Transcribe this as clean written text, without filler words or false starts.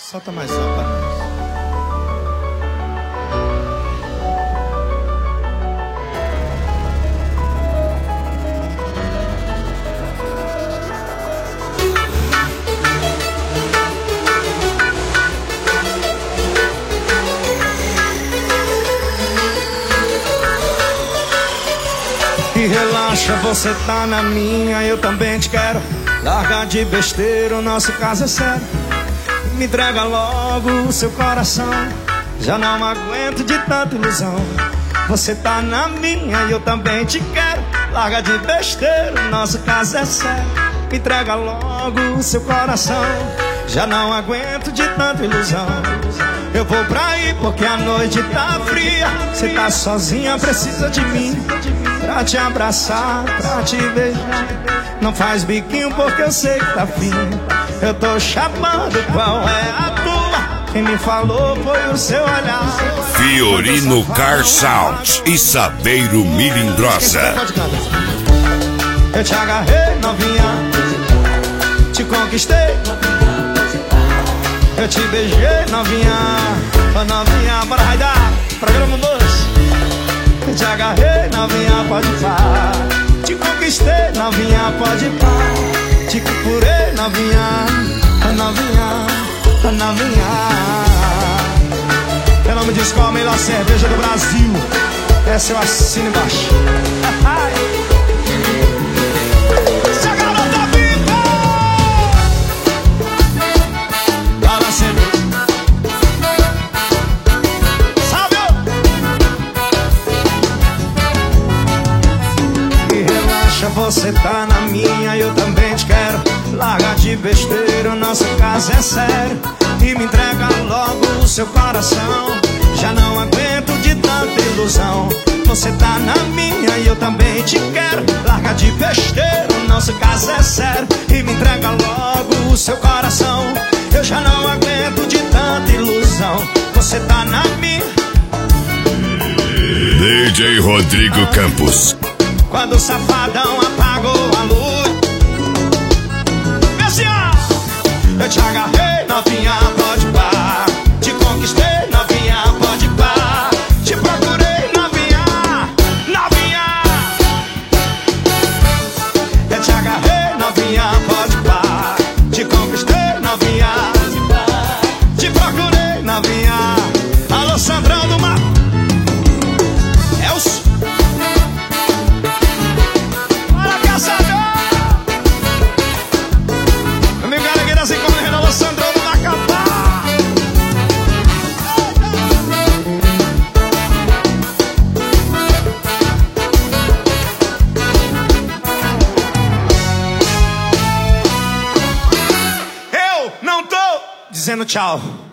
Solta mais alto pra nós. E relaxa, você tá na minha, eu também te quero. Larga de besteira, o nosso caso é sério. Me entrega logo o seu coração. Já não aguento de tanta ilusão. Você tá na minha e eu também te quero. Larga de besteira, o nosso caso é sério. Me entrega logo o seu coração. Já não aguento de tanta ilusão. Eu vou pra aí porque a noite tá fria. Você tá sozinha, precisa de mim pra te abraçar, pra te beijar. Não faz biquinho porque eu sei que tá fim. Eu tô chapando, qual é a tua? Quem me falou foi o seu olhar. Fiorino Car Sound e Saveiro Milindrosa. Eu te agarrei, novinha, te conquistei. Eu te beijei, novinha, oh novinha, bora raidar, programa 2. Eu te agarrei, novinha, pode parar. Te conquistei, novinha, pode parar. Te curei, novinha, oh novinha, oh novinha. Eu não me diz qual a melhor cerveja do Brasil. Essa eu assino embaixo. Você tá na minha e eu também te quero. Larga de besteira, o nosso caso é sério. E me entrega logo o seu coração. Já não aguento de tanta ilusão. Você tá na minha e eu também te quero. Larga de besteira, o nosso caso é sério. E me entrega logo o seu coração. Eu já não aguento de tanta ilusão. Você tá na minha. DJ Rodrigo Campos. Quando o safadão apagou a luz, assim, ó. Eu te agarrei, novinha, pode parar. Te conquistei, novinha, pode parar. Te procurei, novinha, novinha. Eu te agarrei, novinha, pode parar. Te conquistei, novinha, te procurei, novinha. Alô, Sandrão do Mar. Dizendo tchau.